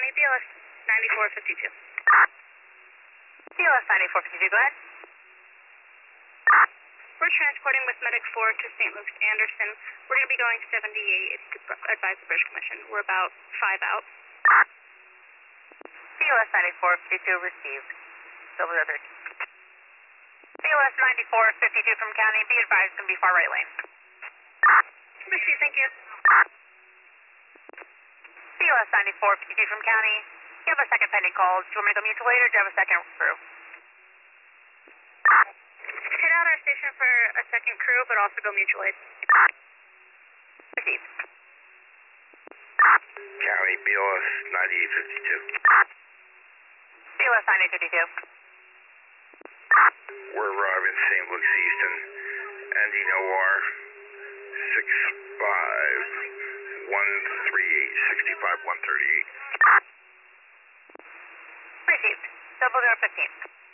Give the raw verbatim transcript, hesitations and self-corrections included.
County, B L S ninety-four fifty-two. B L S ninety-four fifty-two, go ahead. We're transporting with Medic four to Saint Luke's Anderson. We're going to be going seventy-eight if you could advise the Bridge Commission. We're about five out. B L S ninety-four fifty-two received. Double zero thirteen. B L S ninety-four fifty-two from County, be advised, it's going to be far right lane. Received, thank you. B L S ninety-four fifty-two from County, you have a second pending call. Do you want me to go mutual aid or do you have a second crew? Hit out our station for a second crew, but also go mutual aid. Received. County, B L S ninety-eight fifty-two. B L S ninety-eight fifty-two. We're arriving Saint Luke's Easton, ending O R six five one three eight, sixty-five one thirty-eight. Received. Double zero fifteen.